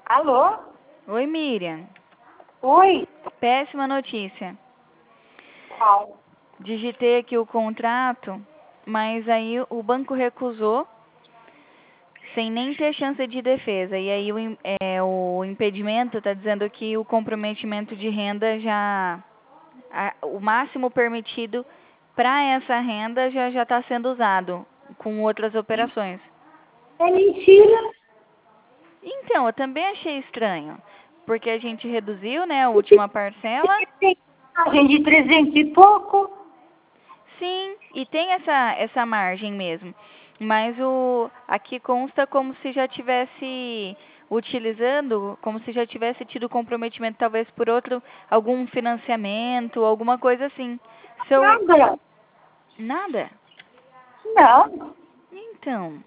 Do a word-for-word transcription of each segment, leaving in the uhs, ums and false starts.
Alô? Oi, Miriam. Oi? Péssima notícia. Qual? Digitei aqui o contrato, mas aí o banco recusou, sem nem ter chance de defesa. E aí o, im- é, o impedimento está dizendo que o comprometimento de renda já... a- o máximo permitido para essa renda já já está sendo usado com outras operações. É mentira. Então, eu também achei estranho, porque a gente reduziu, né, a última parcela. Tem margem de trezentos e pouco. Sim, e tem essa, essa margem mesmo. Mas o aqui consta como se já tivesse utilizando, como se já tivesse tido comprometimento talvez por outro, algum financiamento, alguma coisa assim. Se eu, Nada. nada? Não. Então.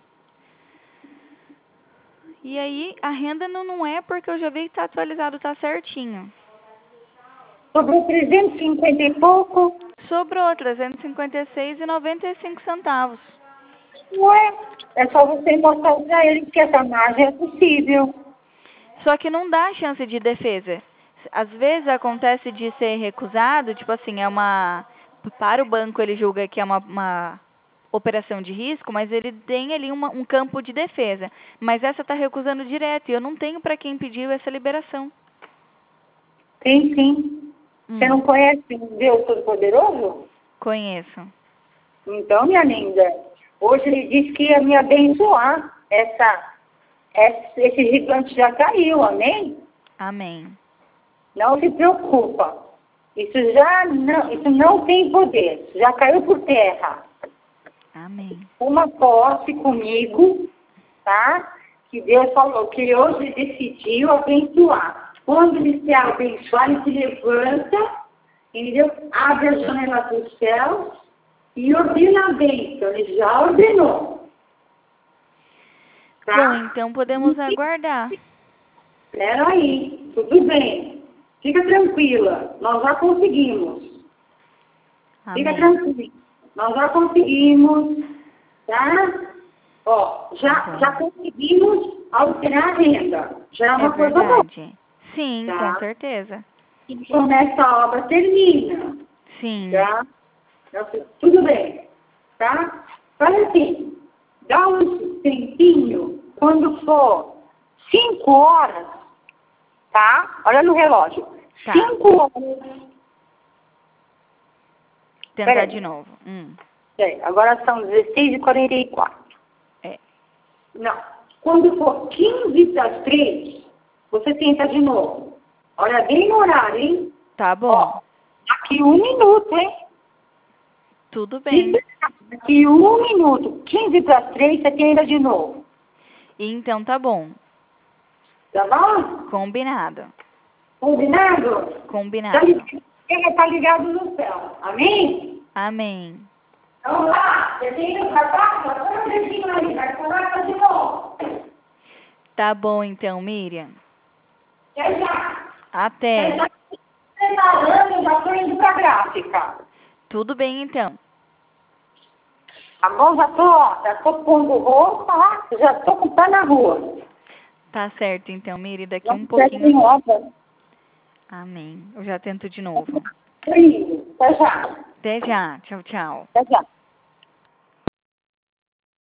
E aí a renda não, não é porque eu já vi que tá atualizado, tá certinho. Sobrou trezentos e cinquenta e pouco. Sobrou trezentos e cinquenta e seis reais e noventa e cinco centavos. Ué, é só você mostrar para eles que essa margem é possível. Só que não dá chance de defesa. Às vezes acontece de ser recusado, tipo assim, é uma... Para o banco ele julga que é uma, uma operação de risco, mas ele tem ali uma, um campo de defesa. Mas essa está recusando direto e eu não tenho para quem pediu essa liberação. Tem sim. Você Hum, não conhece o Deus Todo-Poderoso? conheço. Então, minha linda, hoje ele disse que ia me abençoar. Essa, esse, esse gigante já caiu, amém? Amém. Não se preocupa. Isso já não, isso não tem poder. Já caiu por terra. Amém. Uma posse comigo, tá? Que Deus falou que hoje decidiu abençoar. Quando ele se abençoar, ele se levanta, entendeu? Abre a janela dos céus e ordena a bênção. Ele já ordenou. Tá? Bom, então podemos aguardar. Espera aí, tudo bem. Fica tranquila, nós já conseguimos. Fica Amém. tranquila, nós já conseguimos, tá? Ó, já, Bom. já conseguimos alterar a renda. Já é É uma coisa boa, verdade. Sim, com tá? certeza. E quando essa obra termina, Sim. tá? Então, tudo bem, tá? Faz assim, dá um tempinho, quando for cinco horas, tá? Olha no relógio. Tá. Cinco horas. Tentar Peraí. de novo. Hum. É, agora são dezesseis e quarenta e quatro. É. Não. Quando for quinze para as três, você tenta de novo. Olha bem no horário, hein? Tá bom. Ó, daqui um minuto, hein? Tudo bem. Daqui um minuto. quinze para as três, você tenta de novo. Então tá bom. Tá bom? Combinado. Combinado? Tá Combinado. ligado, tá ligado no céu. Amém? Amém. Vamos lá. Você tem que tratar, mas põe o dedinho aí. Vai começar de novo. Tá bom então, Miriam. Já, já. Até. Já preparando, eu já estou indo para a gráfica. Tudo bem então. Tá bom? Já tô, ó, já tô pondo roupa, ó, já tô com o pé na rua. Tá certo então, Miriam. Daqui Já um estou em pouquinho. obra. Amém. Eu já tento de novo. Tô indo. Até já. Até já. Tchau, tchau. Até já.